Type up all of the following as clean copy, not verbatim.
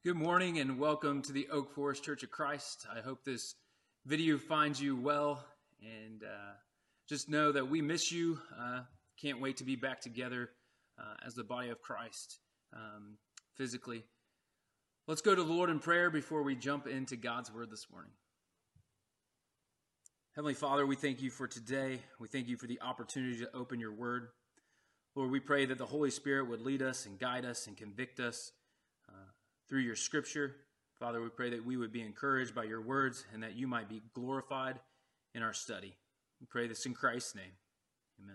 Good morning and welcome to the Oak Forest Church of Christ. I hope this video finds you well, and just know that we miss you. Can't wait to be back together as the body of Christ physically. Let's go to the Lord in prayer before we jump into God's word this morning. Heavenly Father, we thank you for today. We thank you for the opportunity to open your word. Lord, we pray that the Holy Spirit would lead us and guide us and convict us through your scripture. Father, we pray that we would be encouraged by your words and that you might be glorified in our study. We pray this in Christ's name. Amen.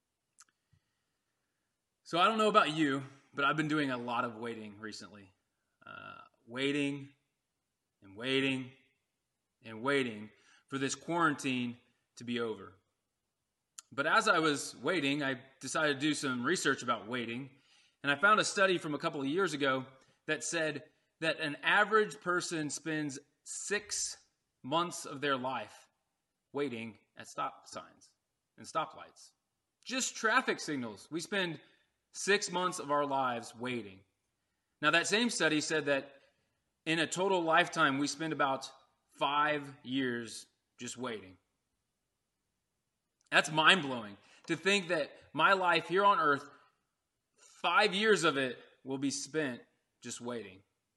So I don't know about you, but I've been doing a lot of waiting recently. Waiting and waiting and waiting for this quarantine to be over. But as I was waiting, I decided to do some research about waiting, and I found a study from a couple of years ago that said that an average person spends 6 months of their life waiting at stop signs and stoplights. Just traffic signals. We spend 6 months of our lives waiting. Now, that same study said that in a total lifetime, we spend about 5 years just waiting. That's mind-blowing to think that my life here on earth, 5 years of it will be spent just waiting.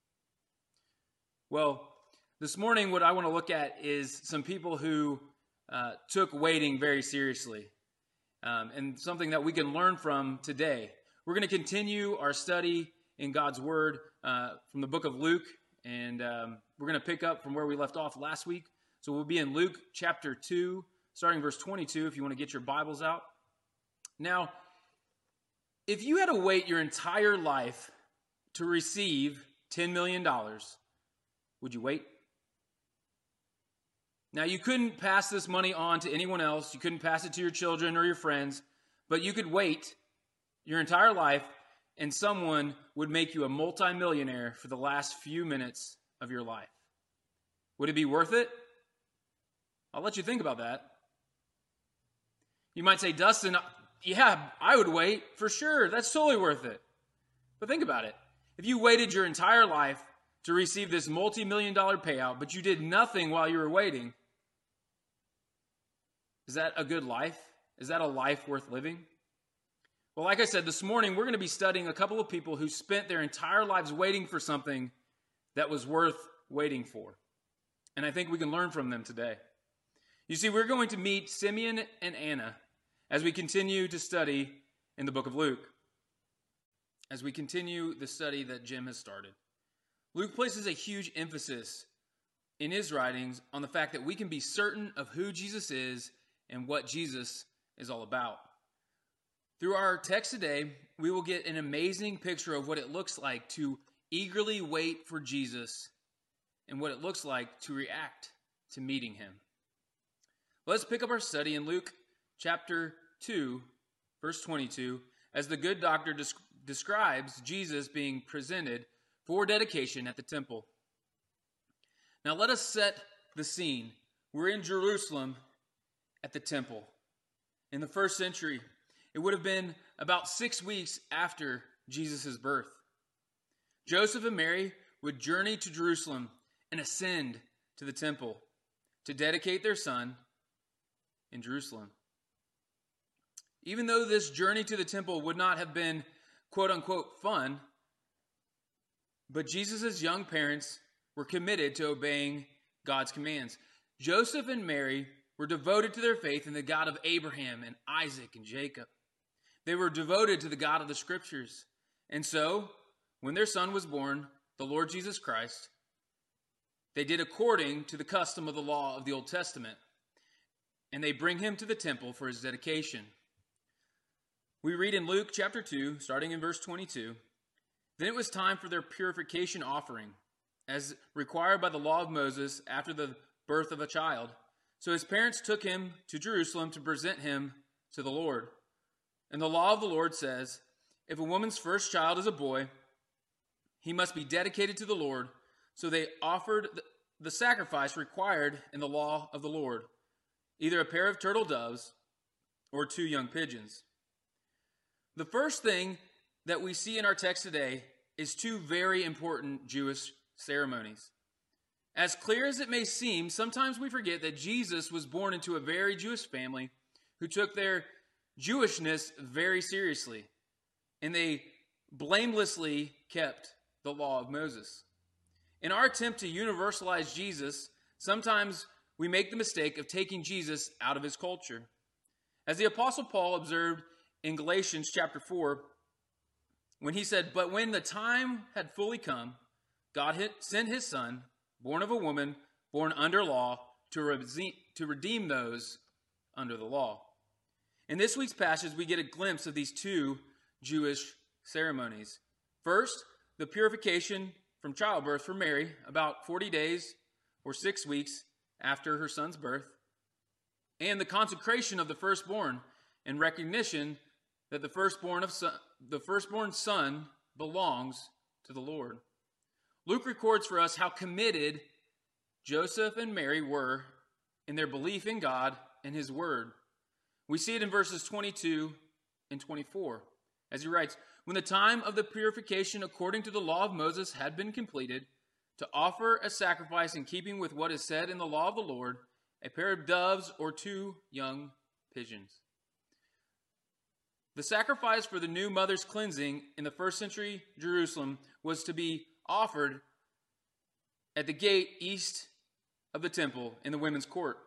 Well, this morning what I want to look at is some people who took waiting very seriously, and something that we can learn from today. We're going to continue our study in God's Word from the book of Luke, and we're going to pick up from where we left off last week. So we'll be in Luke chapter 2, starting verse 22, if you want to get your Bibles out. Now, if you had to wait your entire life to receive $10 million, would you wait? Now, you couldn't pass this money on to anyone else. You couldn't pass it to your children or your friends, but you could wait your entire life and someone would make you a multimillionaire for the last few minutes of your life. Would it be worth it? I'll let you think about that. You might say, Dustin, yeah, I would wait for sure. That's totally worth it. But think about it. If you waited your entire life to receive this multi-million-dollar payout, but you did nothing while you were waiting, is that a good life? Is that a life worth living? Well, like I said, this morning we're going to be studying a couple of people who spent their entire lives waiting for something that was worth waiting for. And I think we can learn from them today. You see, we're going to meet Simeon and Anna as we continue to study in the book of Luke. As we continue the study that Jim has started. Luke places a huge emphasis in his writings on the fact that we can be certain of who Jesus is and what Jesus is all about. Through our text today, we will get an amazing picture of what it looks like to eagerly wait for Jesus and what it looks like to react to meeting him. Let's pick up our study in Luke chapter 2, verse 22, as the good doctor describes Jesus being presented for dedication at the temple. Now let us set the scene. We're in Jerusalem at the temple. In the first century, it would have been about 6 weeks after Jesus' birth. Joseph and Mary would journey to Jerusalem and ascend to the temple to dedicate their son in Jerusalem. Even though this journey to the temple would not have been quote-unquote fun, but Jesus' young parents were committed to obeying God's commands. Joseph and Mary were devoted to their faith in the God of Abraham and Isaac and Jacob. They were devoted to the God of the Scriptures. And so, when their son was born, the Lord Jesus Christ, they did according to the custom of the law of the Old Testament, and they bring him to the temple for his dedication. We read in Luke chapter 2, starting in verse 22, Then it was time for their purification offering, as required by the law of Moses after the birth of a child. So his parents took him to Jerusalem to present him to the Lord. And the law of the Lord says, if a woman's first child is a boy, he must be dedicated to the Lord. So they offered the sacrifice required in the law of the Lord, either a pair of turtle doves or 2 young pigeons. The first thing that we see in our text today is two very important Jewish ceremonies. As clear as it may seem, sometimes we forget that Jesus was born into a very Jewish family who took their Jewishness very seriously, and they blamelessly kept the law of Moses. In our attempt to universalize Jesus, sometimes we make the mistake of taking Jesus out of his culture. As the Apostle Paul observed in Galatians chapter 4, when he said, "But when the time had fully come, God sent his Son, born of a woman, born under law, to redeem those under the law." In this week's passage, we get a glimpse of these two Jewish ceremonies. First, the purification from childbirth for Mary, about 40 days or 6 weeks after her son's birth, and the consecration of the firstborn in recognition that the firstborn son belongs to the Lord. Luke records for us how committed Joseph and Mary were in their belief in God and his word. We see it in verses 22 and 24, as he writes, "When the time of the purification according to the law of Moses had been completed, to offer a sacrifice in keeping with what is said in the law of the Lord, a pair of doves or 2 young pigeons." The sacrifice for the new mother's cleansing in the first century Jerusalem was to be offered at the gate east of the temple in the women's court.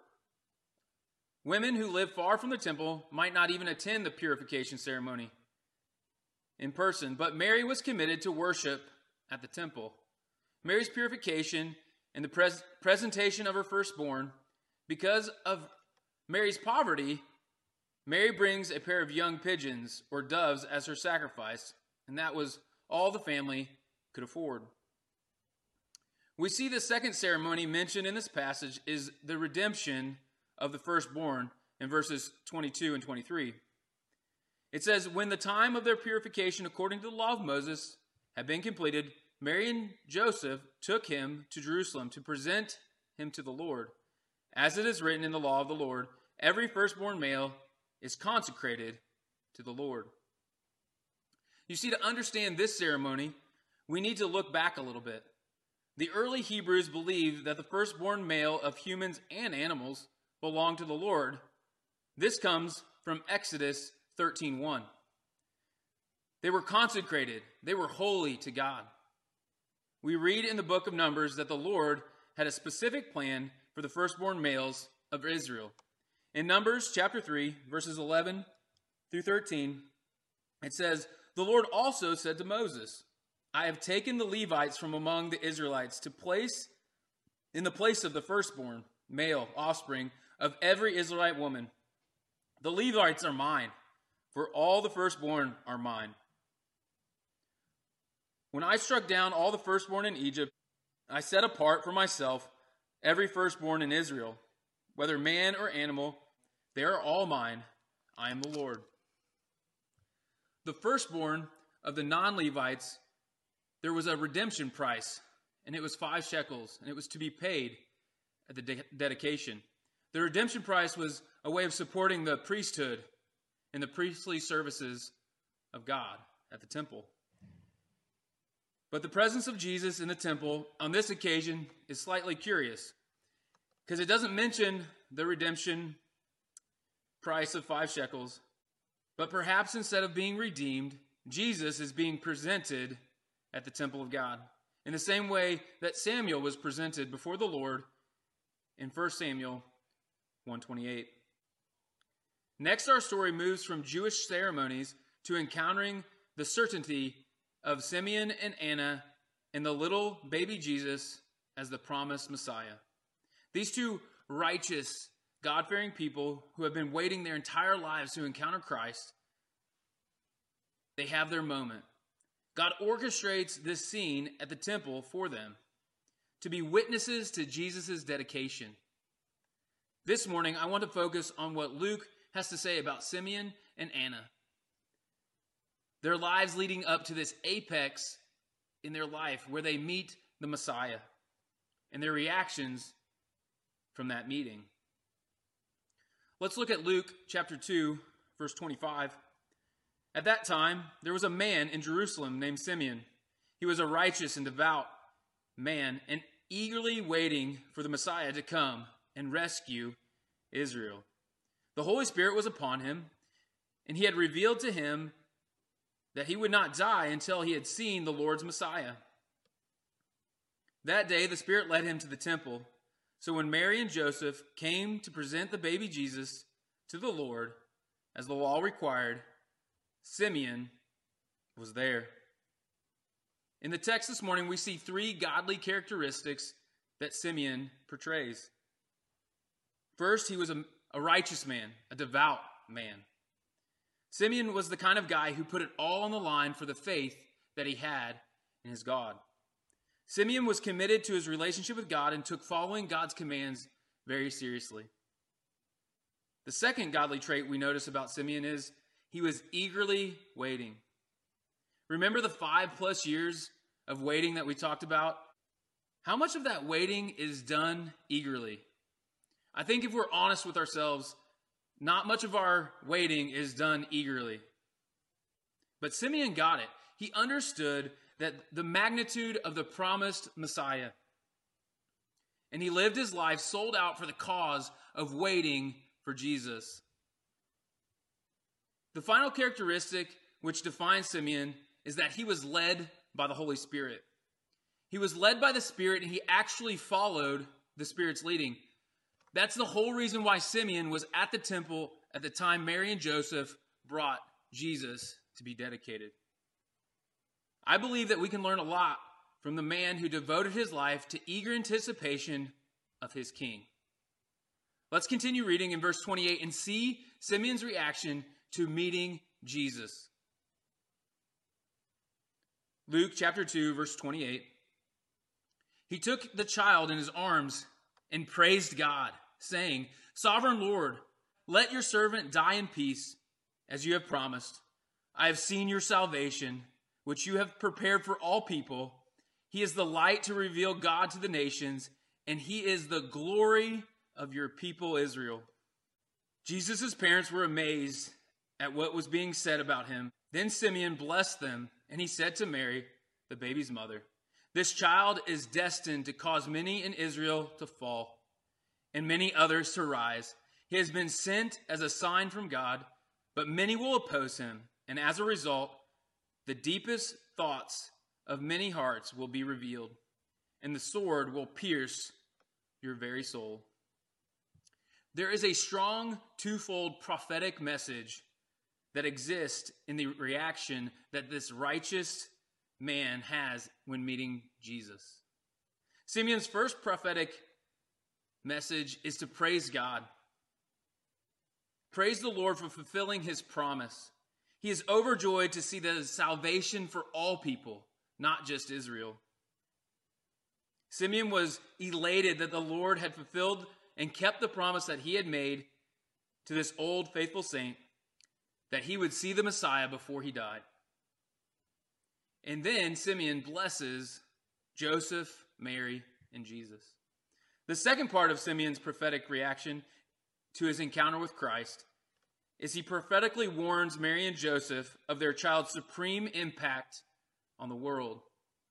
Women who lived far from the temple might not even attend the purification ceremony in person, but Mary was committed to worship at the temple. Mary's purification and the presentation of her firstborn, because of Mary's poverty, Mary brings a pair of young pigeons or doves as her sacrifice, and that was all the family could afford. We see the second ceremony mentioned in this passage is the redemption of the firstborn in verses 22 and 23. It says, "When the time of their purification according to the law of Moses had been completed, Mary and Joseph took him to Jerusalem to present him to the Lord. As it is written in the law of the Lord, every firstborn male is consecrated to the Lord." You see, to understand this ceremony, we need to look back a little bit. The early Hebrews believed that the firstborn male of humans and animals belonged to the Lord. This comes from Exodus 13:1. They were consecrated. They were holy to God. We read in the book of Numbers that the Lord had a specific plan for the firstborn males of Israel. In Numbers chapter 3, verses 11 through 13, it says, "The Lord also said to Moses, I have taken the Levites from among the Israelites to place in the place of the firstborn male offspring of every Israelite woman. The Levites are mine, for all the firstborn are mine. When I struck down all the firstborn in Egypt, I set apart for myself every firstborn in Israel, whether man or animal, they are all mine. I am the Lord." The firstborn of the non-Levites, there was a redemption price, and it was 5 shekels, and it was to be paid at the dedication. The redemption price was a way of supporting the priesthood and the priestly services of God at the temple. But the presence of Jesus in the temple on this occasion is slightly curious, because it doesn't mention the redemption price of 5 shekels, but perhaps instead of being redeemed, Jesus is being presented at the temple of God, in the same way that Samuel was presented before the Lord in 1 Samuel 1:28. Next, our story moves from Jewish ceremonies to encountering the certainty of Simeon and Anna and the little baby Jesus as the promised Messiah. These two righteous, God-fearing people who have been waiting their entire lives to encounter Christ, they have their moment. God orchestrates this scene at the temple for them to be witnesses to Jesus' dedication. This morning, I want to focus on what Luke has to say about Simeon and Anna. Their lives leading up to this apex in their life where they meet the Messiah and their reactions from that meeting. Let's look at Luke chapter 2, verse 25. At that time, there was a man in Jerusalem named Simeon. He was a righteous and devout man and eagerly waiting for the Messiah to come and rescue Israel. The Holy Spirit was upon him, and he had revealed to him that he would not die until he had seen the Lord's Messiah. That day the Spirit led him to the temple. So when Mary and Joseph came to present the baby Jesus to the Lord, as the law required, Simeon was there. In the text this morning, we see three godly characteristics that Simeon portrays. First, he was a righteous man, a devout man. Simeon was the kind of guy who put it all on the line for the faith that he had in his God. Simeon was committed to his relationship with God and took following God's commands very seriously. The second godly trait we notice about Simeon is he was eagerly waiting. Remember the 5+ years of waiting that we talked about? How much of that waiting is done eagerly? I think if we're honest with ourselves, not much of our waiting is done eagerly. But Simeon got it. He understood that the magnitude of the promised Messiah. And he lived his life sold out for the cause of waiting for Jesus. The final characteristic which defines Simeon is that he was led by the Holy Spirit. He was led by the Spirit, and he actually followed the Spirit's leading. That's the whole reason why Simeon was at the temple at the time Mary and Joseph brought Jesus to be dedicated. I believe that we can learn a lot from the man who devoted his life to eager anticipation of his king. Let's continue reading in verse 28 and see Simeon's reaction to meeting Jesus. Luke chapter 2, verse 28. He took the child in his arms and praised God, saying, "Sovereign Lord, let your servant die in peace, as you have promised. I have seen your salvation, which you have prepared for all people. He is the light to reveal God to the nations, and he is the glory of your people Israel." Jesus' parents were amazed at what was being said about him. Then Simeon blessed them, and he said to Mary, the baby's mother, "This child is destined to cause many in Israel to fall, and many others to rise. He has been sent as a sign from God, but many will oppose him, and as a result, the deepest thoughts of many hearts will be revealed, and the sword will pierce your very soul." There is a strong twofold prophetic message that exists in the reaction that this righteous man has when meeting Jesus. Simeon's first prophetic message is to praise God. Praise the Lord for fulfilling his promise. He is overjoyed to see the salvation for all people, not just Israel. Simeon was elated that the Lord had fulfilled and kept the promise that he had made to this old faithful saint, that he would see the Messiah before he died. And then Simeon blesses Joseph, Mary, and Jesus. The second part of Simeon's prophetic reaction to his encounter with Christ is he prophetically warns Mary and Joseph of their child's supreme impact on the world.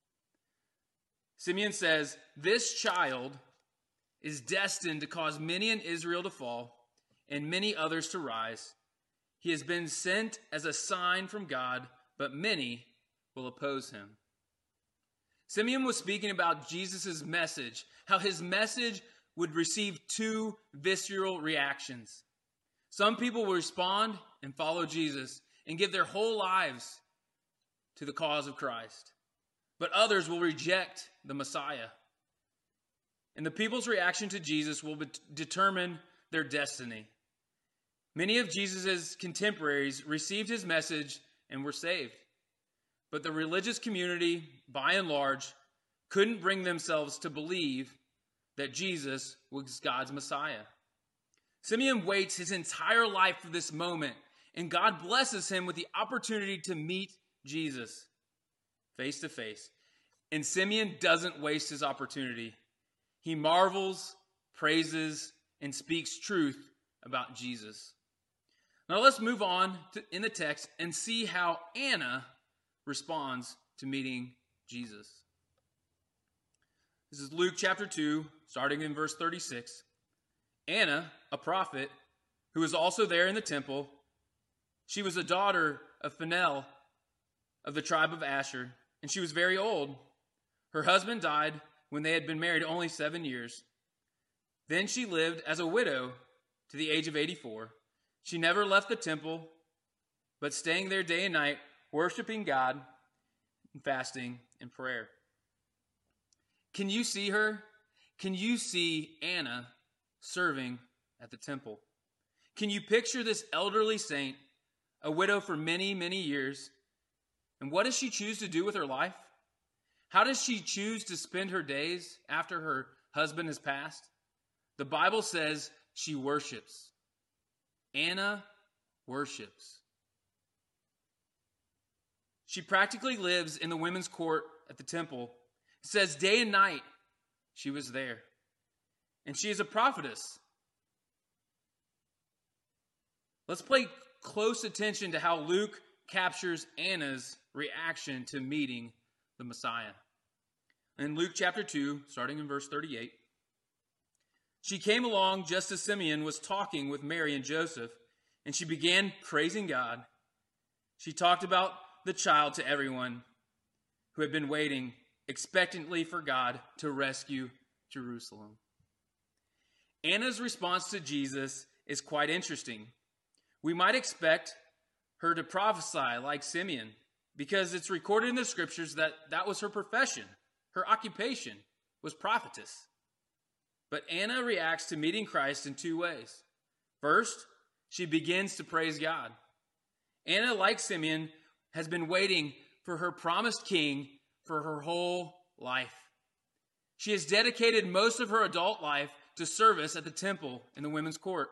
Simeon says, "This child is destined to cause many in Israel to fall and many others to rise. He has been sent as a sign from God, but many will oppose him." Simeon was speaking about Jesus' message, how his message would receive two visceral reactions. Some people will respond and follow Jesus and give their whole lives to the cause of Christ, but others will reject the Messiah. And the people's reaction to Jesus will determine their destiny. Many of Jesus' contemporaries received his message and were saved. But the religious community, by and large, couldn't bring themselves to believe that Jesus was God's Messiah. Simeon waits his entire life for this moment, and God blesses him with the opportunity to meet Jesus face to face. And Simeon doesn't waste his opportunity. He marvels, praises, and speaks truth about Jesus. Now let's move on in the text and see how Anna responds to meeting Jesus. This is Luke chapter 2, starting in verse 36. Anna, a prophet, who was also there in the temple, she was a daughter of Phanuel of the tribe of Asher, and she was very old. Her husband died when they had been married only 7 years. Then she lived as a widow to the age of 84. She never left the temple, but staying there day and night, worshiping God and fasting and prayer. Can you see her? Can you see Anna serving at the temple? Can you picture this elderly saint, a widow for many, many years? And what does she choose to do with her life? How does she choose to spend her days after her husband has passed? The Bible says she worships. Anna worships. She practically lives in the women's court at the temple. It says day and night she was there. And she is a prophetess. Let's pay close attention to how Luke captures Anna's reaction to meeting the Messiah. In Luke chapter 2, starting in verse 38, she came along just as Simeon was talking with Mary and Joseph, and she began praising God. She talked about the child to everyone who had been waiting expectantly for God to rescue Jerusalem. Anna's response to Jesus is quite interesting. We might expect her to prophesy like Simeon, because it's recorded in the scriptures that that was her profession. Her occupation was prophetess. But Anna reacts to meeting Christ in two ways. First, she begins to praise God. Anna, like Simeon, has been waiting for her promised king for her whole life. She has dedicated most of her adult life to service at the temple in the women's court.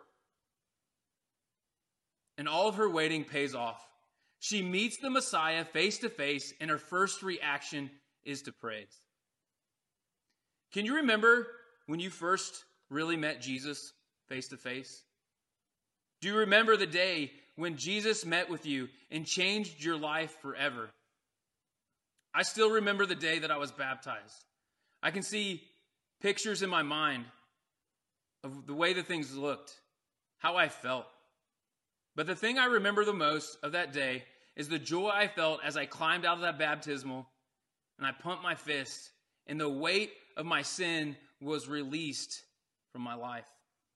And all of her waiting pays off. She meets the Messiah face to face, and her first reaction is to praise. Can you remember when you first really met Jesus face to face? Do you remember the day when Jesus met with you and changed your life forever? I still remember the day that I was baptized. I can see pictures in my mind of the way that things looked, how I felt. But the thing I remember the most of that day is the joy I felt as I climbed out of that baptismal and I pumped my fist, and the weight of my sin was released from my life.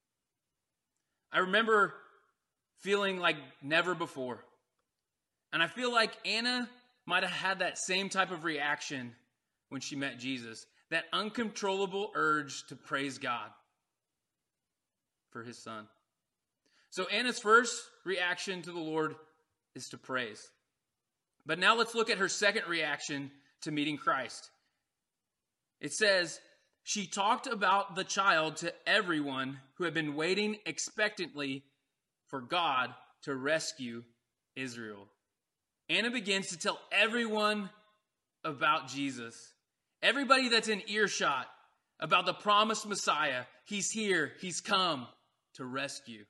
I remember feeling like never before. And I feel like Anna might have had that same type of reaction when she met Jesus, that uncontrollable urge to praise God for his son. So Anna's first reaction to the Lord is to praise. But now let's look at her second reaction to meeting Christ. It says, she talked about the child to everyone who had been waiting expectantly for God to rescue Israel. Anna begins to tell everyone about Jesus. Everybody that's in earshot about the promised Messiah. He's here. He's come to rescue.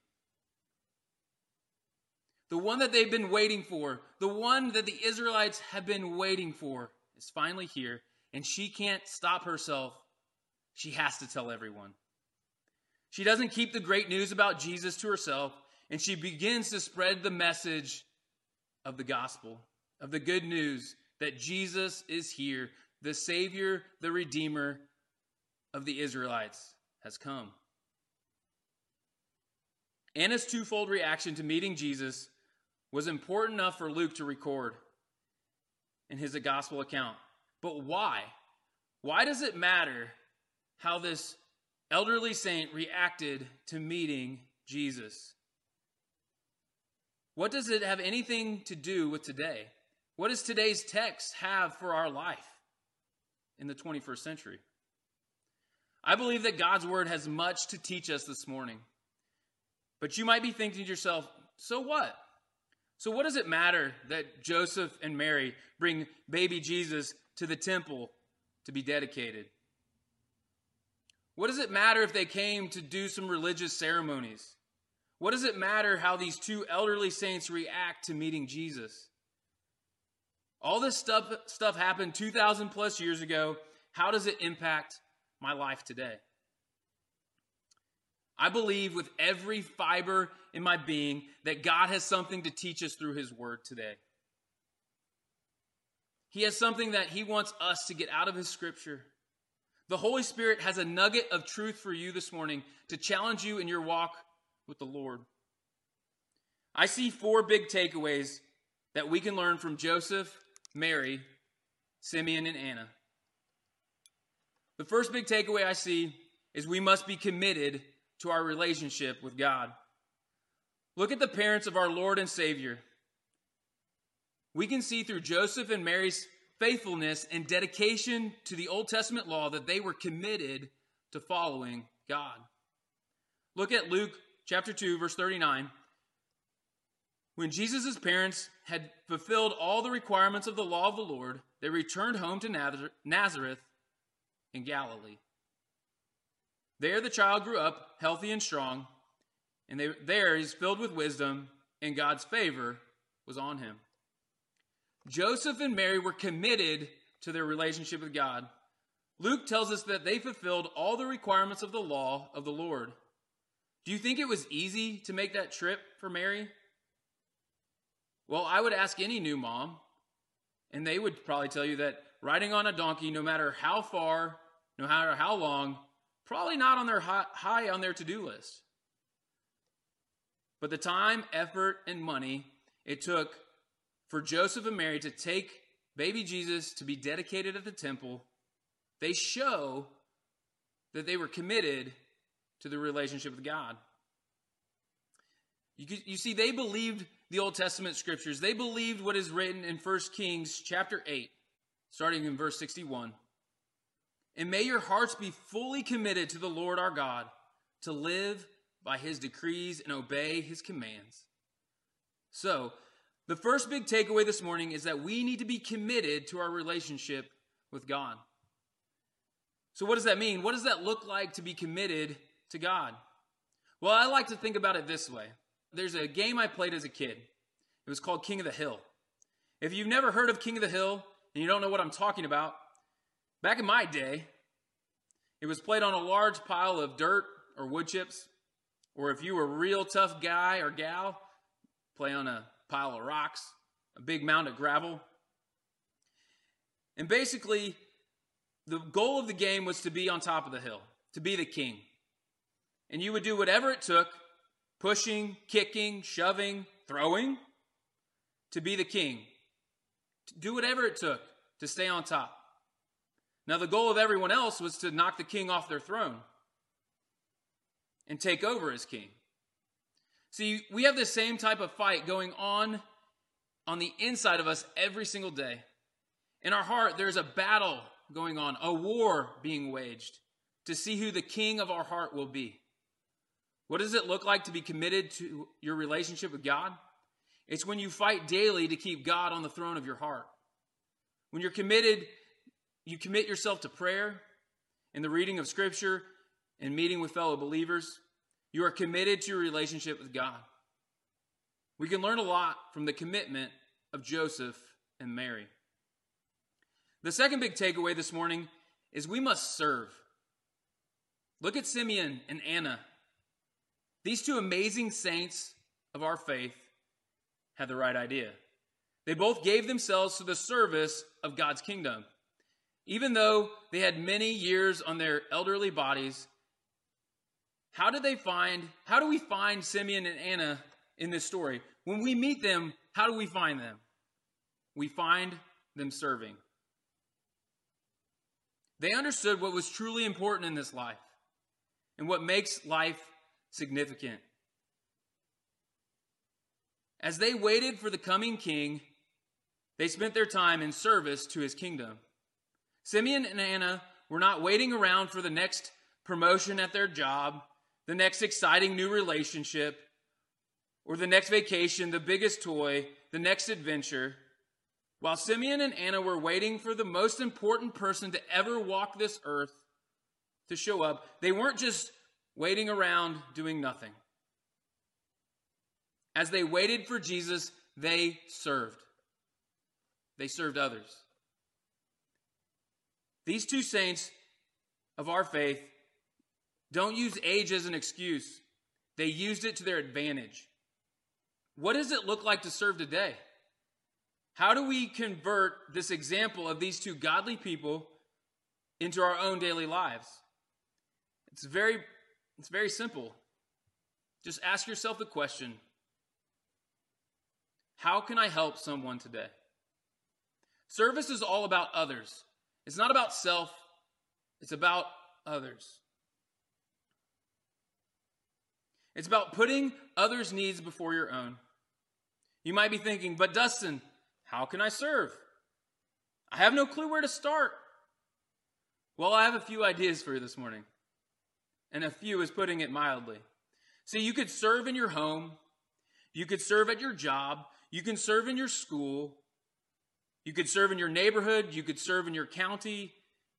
The one that they've been waiting for, the one that the Israelites have been waiting for, is finally here, and she can't stop herself. She has to tell everyone. She doesn't keep the great news about Jesus to herself, and she begins to spread the message of the gospel, of the good news that Jesus is here, the Savior, the Redeemer of the Israelites has come. Anna's twofold reaction to meeting Jesus was important enough for Luke to record in his gospel account. But why? Why does it matter how this elderly saint reacted to meeting Jesus? What does it have anything to do with today? What does today's text have for our life in the 21st century? I believe that God's word has much to teach us this morning. But you might be thinking to yourself, so what? So what does it matter that Joseph and Mary bring baby Jesus to the temple to be dedicated? What does it matter if they came to do some religious ceremonies? What does it matter how these two elderly saints react to meeting Jesus? All this stuff happened 2,000 plus years ago. How does it impact my life today? I believe with every fiber in my being that God has something to teach us through his word today. He has something that he wants us to get out of his scripture. The Holy Spirit has a nugget of truth for you this morning to challenge you in your walk with the Lord. I see 4 big takeaways that we can learn from Joseph, Mary, Simeon, and Anna. The first big takeaway I see is we must be committed to our relationship with God. Look at the parents of our Lord and Savior. We can see through Joseph and Mary's faithfulness and dedication to the Old Testament law that they were committed to following God. Look at Luke chapter 2, verse 39. When Jesus' parents had fulfilled all the requirements of the law of the Lord, they returned home to Nazareth in Galilee. There the child grew up healthy and strong, and there he's filled with wisdom, and God's favor was on him. Joseph and Mary were committed to their relationship with God. Luke tells us that they fulfilled all the requirements of the law of the Lord. Do you think it was easy to make that trip for Mary? Well, I would ask any new mom, and they would probably tell you that riding on a donkey, no matter how far, no matter how long, probably not on their high on their to-do list. But the time, effort, and money it took for Joseph and Mary to take baby Jesus to be dedicated at the temple, they show that they were committed to the relationship with God. You see, they believed the Old Testament scriptures. They believed what is written in 1 Kings chapter 8, starting in verse 61. And may your hearts be fully committed to the Lord our God, to live by his decrees and obey his commands. So, the first big takeaway this morning is that we need to be committed to our relationship with God. So what does that mean? What does that look like to be committed to God? Well, I like to think about it this way. There's a game I played as a kid. It was called King of the Hill. If you've never heard of King of the Hill and you don't know what I'm talking about, back in my day, it was played on a large pile of dirt or wood chips, or if you were a real tough guy or gal, play on a pile of rocks, a big mound of gravel. And basically, the goal of the game was to be on top of the hill, to be the king. And you would do whatever it took, pushing, kicking, shoving, throwing, to be the king. To do whatever it took to stay on top. Now, the goal of everyone else was to knock the king off their throne and take over as king. See, we have this same type of fight going on the inside of us every single day. In our heart, there's a battle going on, a war being waged to see who the king of our heart will be. What does it look like to be committed to your relationship with God? It's when you fight daily to keep God on the throne of your heart. When you're committed, you commit yourself to prayer and the reading of Scripture and meeting with fellow believers. You are committed to your relationship with God. We can learn a lot from the commitment of Joseph and Mary. The second big takeaway this morning is we must serve. Look at Simeon and Anna. These two amazing saints of our faith had the right idea. They both gave themselves to the service of God's kingdom. Even though they had many years on their elderly bodies, how do we find Simeon and Anna in this story? When we meet them, how do we find them? We find them serving. They understood what was truly important in this life and what makes life significant. As they waited for the coming king, they spent their time in service to his kingdom. Simeon and Anna were not waiting around for the next promotion at their job, the next exciting new relationship, or the next vacation, the biggest toy, the next adventure. While Simeon and Anna were waiting for the most important person to ever walk this earth to show up, they weren't just waiting around doing nothing. As they waited for Jesus, they served. they served others. These two saints of our faith don't use age as an excuse. They used it to their advantage. What does it look like to serve today? How do we convert this example of these two godly people into our own daily lives? It's very simple. Just ask yourself the question, how can I help someone today? Service is all about others. It's not about self. It's about others. It's about putting others' needs before your own. You might be thinking, but Dustin, how can I serve? I have no clue where to start. Well, I have a few ideas for you this morning. And a few is putting it mildly. See, you could serve in your home. You could serve at your job. You can serve in your school. You could serve in your neighborhood. You could serve in your county.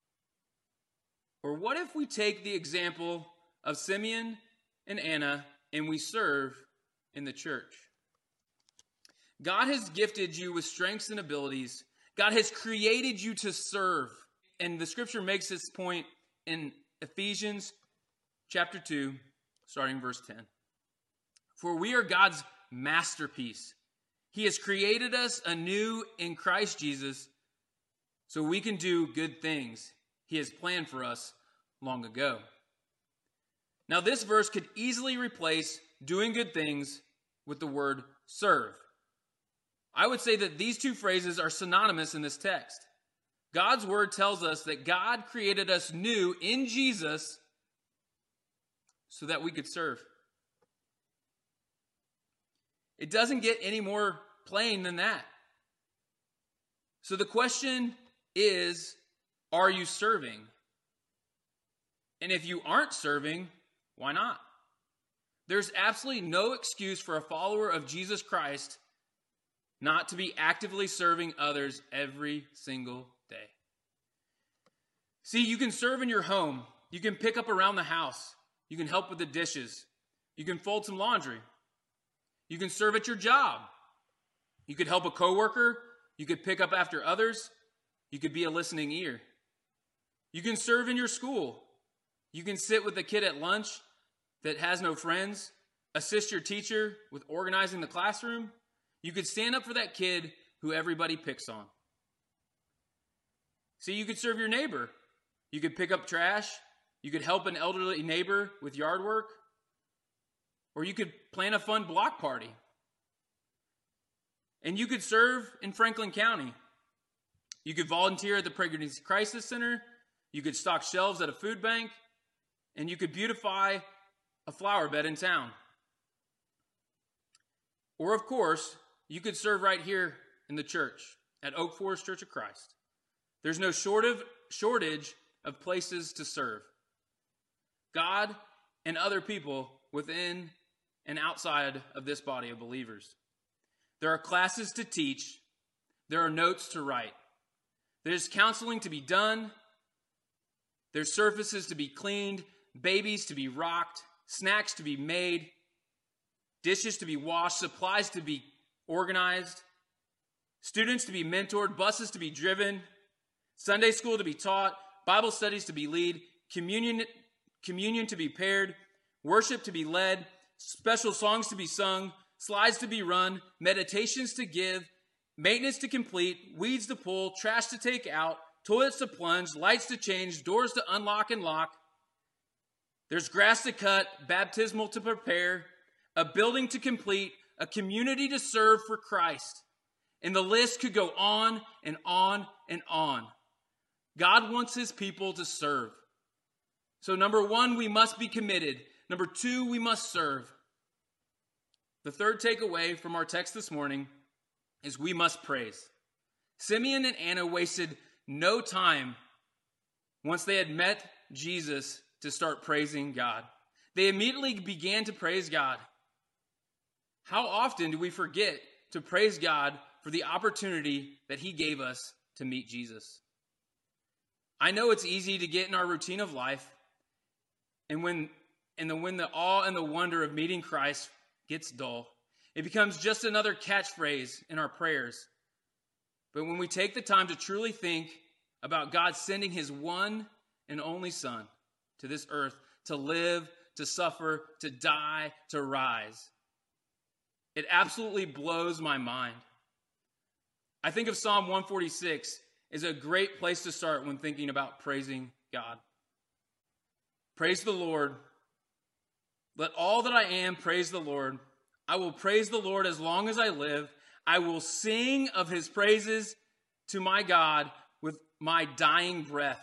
Or what if we take the example of Simeon and Anna and we serve in the church? God has gifted you with strengths and abilities. God has created you to serve. And the scripture makes this point in Ephesians chapter 2, starting verse 10. For we are God's masterpiece. He has created us anew in Christ Jesus so we can do good things He has planned for us long ago. Now, this verse could easily replace doing good things with the word serve. I would say that these two phrases are synonymous in this text. God's word tells us that God created us new in Jesus so that we could serve. It doesn't get any more plain than that. So the question is, are you serving? And if you aren't serving, why not? There's absolutely no excuse for a follower of Jesus Christ not to be actively serving others every single day. See, you can serve in your home. You can pick up around the house. You can help with the dishes. You can fold some laundry. You can serve at your job. You could help a coworker. You could pick up after others. You could be a listening ear. You can serve in your school. You can sit with a kid at lunch that has no friends, assist your teacher with organizing the classroom. You could stand up for that kid who everybody picks on. See, you could serve your neighbor. You could pick up trash. You could help an elderly neighbor with yard work. Or you could plan a fun block party. And you could serve in Franklin County. You could volunteer at the Pregnancy Crisis Center. You could stock shelves at a food bank. And you could beautify a flower bed in town. Or, of course, you could serve right here in the church at Oak Forest Church of Christ. There's no shortage of places to serve God and other people within and outside of this body of believers. There are classes to teach. There are notes to write. There's counseling to be done. There's surfaces to be cleaned, babies to be rocked, snacks to be made, dishes to be washed, supplies to be organized, students to be mentored, buses to be driven, Sunday school to be taught, Bible studies to be led, communion to be paired, worship to be led, special songs to be sung, slides to be run, meditations to give, maintenance to complete, weeds to pull, trash to take out, toilets to plunge, lights to change, doors to unlock and lock. There's grass to cut, baptismal to prepare, a building to complete, a community to serve for Christ. And the list could go on and on and on. God wants His people to serve. So number one, we must be committed. Number two, we must serve. The third takeaway from our text this morning is we must praise. Simeon and Anna wasted no time once they had met Jesus to start praising God. They immediately began to praise God. How often do we forget to praise God for the opportunity that He gave us to meet Jesus? I know it's easy to get in our routine of life, and when the awe and the wonder of meeting Christ gets dull, it becomes just another catchphrase in our prayers. But when we take the time to truly think about God sending his one and only Son to this earth to live, to suffer, to die, to rise, it absolutely blows my mind. I think of Psalm 146 as a great place to start when thinking about praising God. Praise the Lord. Let all that I am praise the Lord. I will praise the Lord as long as I live. I will sing of his praises to my God with my dying breath.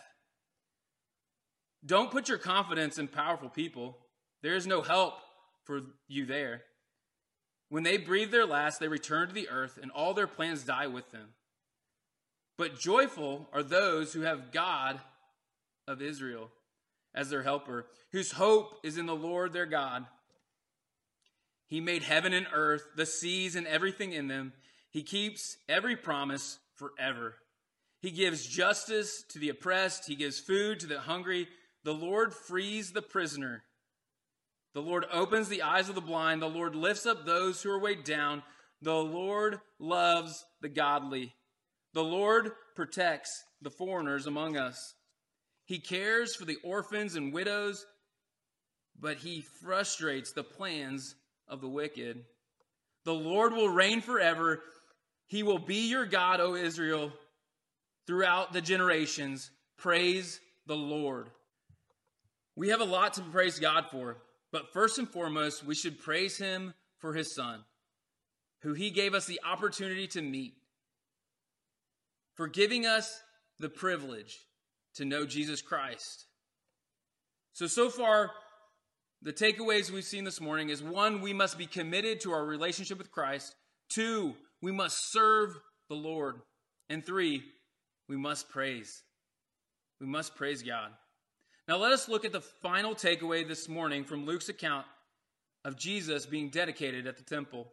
Don't put your confidence in powerful people. There is no help for you there. When they breathe their last, they return to the earth, and all their plans die with them. But joyful are those who have God of Israel as their helper, whose hope is in the Lord their God. He made heaven and earth, the seas and everything in them. He keeps every promise forever. He gives justice to the oppressed. He gives food to the hungry. The Lord frees the prisoner. The Lord opens the eyes of the blind. The Lord lifts up those who are weighed down. The Lord loves the godly. The Lord protects the foreigners among us. He cares for the orphans and widows, but he frustrates the plans of the wicked. The Lord will reign forever. He will be your God, O Israel, throughout the generations. Praise the Lord. We have a lot to praise God for, but first and foremost, we should praise him for his Son, who he gave us the opportunity to meet, for giving us the privilege to know Jesus Christ. So far, the takeaways we've seen this morning is 1, we must be committed to our relationship with Christ. 2, we must serve the Lord. And 3, we must praise. We must praise God. Now let us look at the final takeaway this morning from Luke's account of Jesus being dedicated at the temple.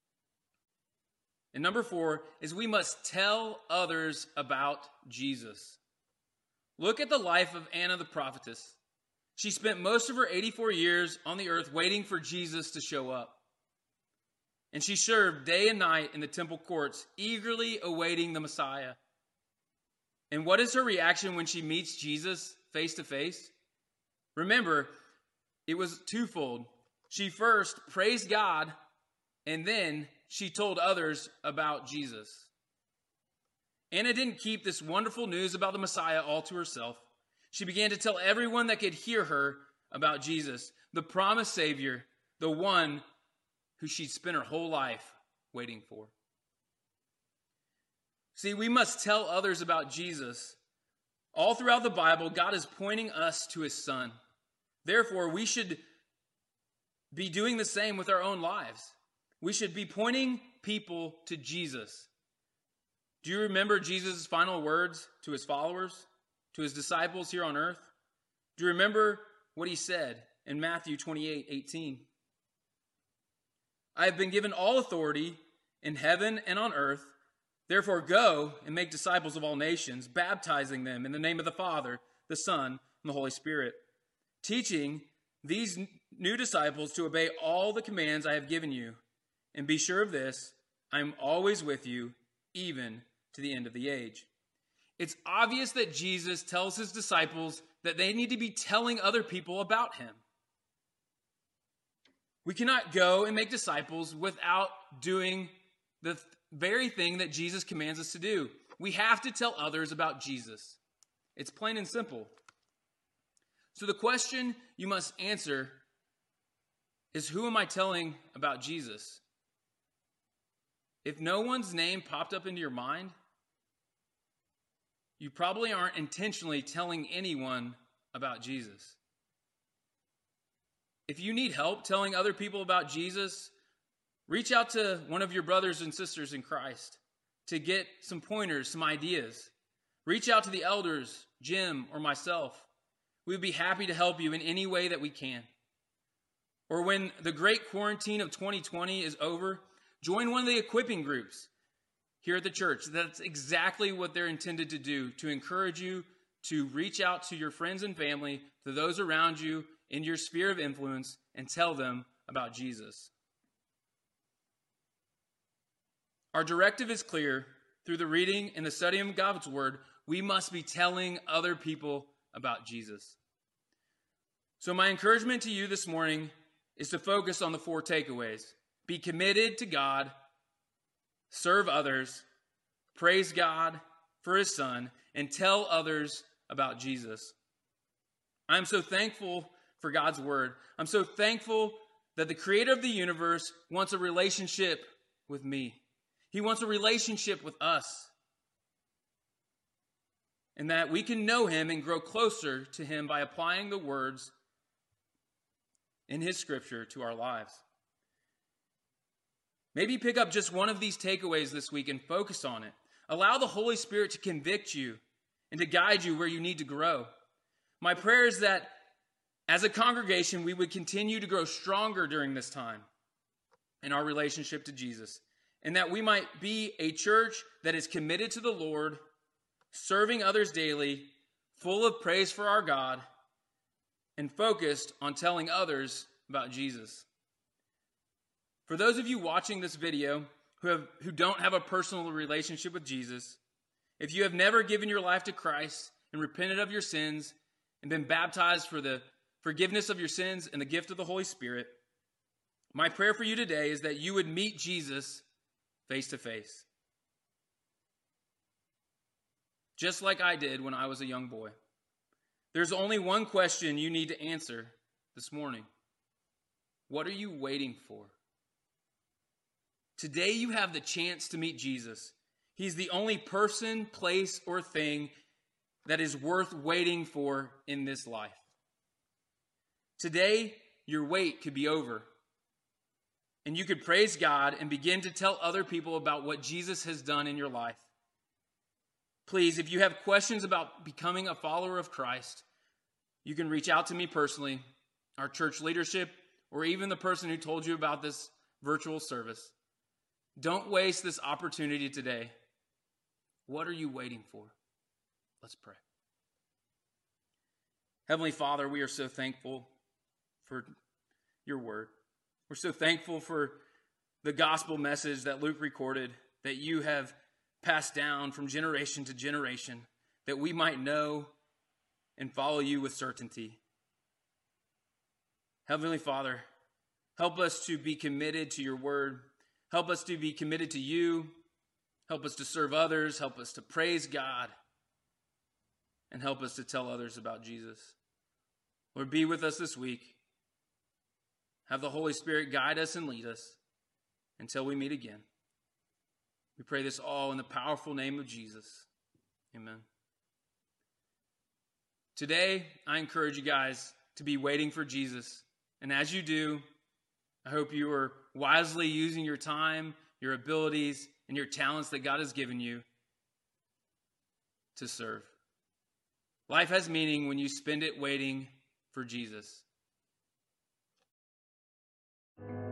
And number 4 is we must tell others about Jesus. Look at the life of Anna the prophetess. She spent most of her 84 years on the earth waiting for Jesus to show up. And she served day and night in the temple courts, eagerly awaiting the Messiah. And what is her reaction when she meets Jesus face to face? Remember, it was twofold. She first praised God, and then she told others about Jesus. Anna didn't keep this wonderful news about the Messiah all to herself. She began to tell everyone that could hear her about Jesus, the promised Savior, the one who she'd spent her whole life waiting for. See, we must tell others about Jesus. All throughout the Bible, God is pointing us to his Son. Therefore, we should be doing the same with our own lives. We should be pointing people to Jesus. Do you remember Jesus' final words to his followers, to his disciples here on earth? Do you remember what he said in Matthew 28:18? I have been given all authority in heaven and on earth. Therefore go and make disciples of all nations, baptizing them in the name of the Father, the Son, and the Holy Spirit, teaching these new disciples to obey all the commands I have given you. And be sure of this, I am always with you, even to the end of the age. It's obvious that Jesus tells his disciples that they need to be telling other people about him. We cannot go and make disciples without doing the very thing that Jesus commands us to do. We have to tell others about Jesus. It's plain and simple. So the question you must answer is, who am I telling about Jesus? If no one's name popped up into your mind, you probably aren't intentionally telling anyone about Jesus. If you need help telling other people about Jesus, reach out to one of your brothers and sisters in Christ to get some pointers, some ideas. Reach out to the elders, Jim or myself. We would be happy to help you in any way that we can. Or when the great quarantine of 2020 is over, join one of the equipping groups here at the church. That's exactly what they're intended to do, to encourage you to reach out to your friends and family, to those around you in your sphere of influence, and tell them about Jesus. Our directive is clear. through the reading and the study of God's word, we must be telling other people about Jesus. So my encouragement to you this morning is to focus on the 4 takeaways. Be committed to God, serve others, praise God for his Son, and tell others about Jesus. I'm so thankful for God's word. I'm so thankful that the creator of the universe wants a relationship with me. He wants a relationship with us. And that we can know him and grow closer to him by applying the words in his scripture to our lives. Maybe pick up just one of these takeaways this week and focus on it. Allow the Holy Spirit to convict you and to guide you where you need to grow. My prayer is that as a congregation, we would continue to grow stronger during this time in our relationship to Jesus, and that we might be a church that is committed to the Lord, serving others daily, full of praise for our God, and focused on telling others about Jesus. For those of you watching this video who don't have a personal relationship with Jesus, if you have never given your life to Christ and repented of your sins and been baptized for the forgiveness of your sins and the gift of the Holy Spirit, my prayer for you today is that you would meet Jesus face to face. Just like I did when I was a young boy. There's only one question you need to answer this morning. What are you waiting for? Today you have the chance to meet Jesus. He's the only person, place, or thing that is worth waiting for in this life. Today, your wait could be over. And you could praise God and begin to tell other people about what Jesus has done in your life. Please, if you have questions about becoming a follower of Christ, you can reach out to me personally, our church leadership, or even the person who told you about this virtual service. Don't waste this opportunity today. What are you waiting for? Let's pray. Heavenly Father, we are so thankful for your word. We're so thankful for the gospel message that Luke recorded, that you have passed down from generation to generation, that we might know and follow you with certainty. Heavenly Father, help us to be committed to your word. Help us to be committed to you. Help us to serve others. Help us to praise God. And help us to tell others about Jesus. Lord, be with us this week. Have the Holy Spirit guide us and lead us until we meet again. We pray this all in the powerful name of Jesus. Amen. Today, I encourage you guys to be waiting for Jesus. And as you do, I hope you are wisely using your time, your abilities, and your talents that God has given you to serve. Life has meaning when you spend it waiting for Jesus.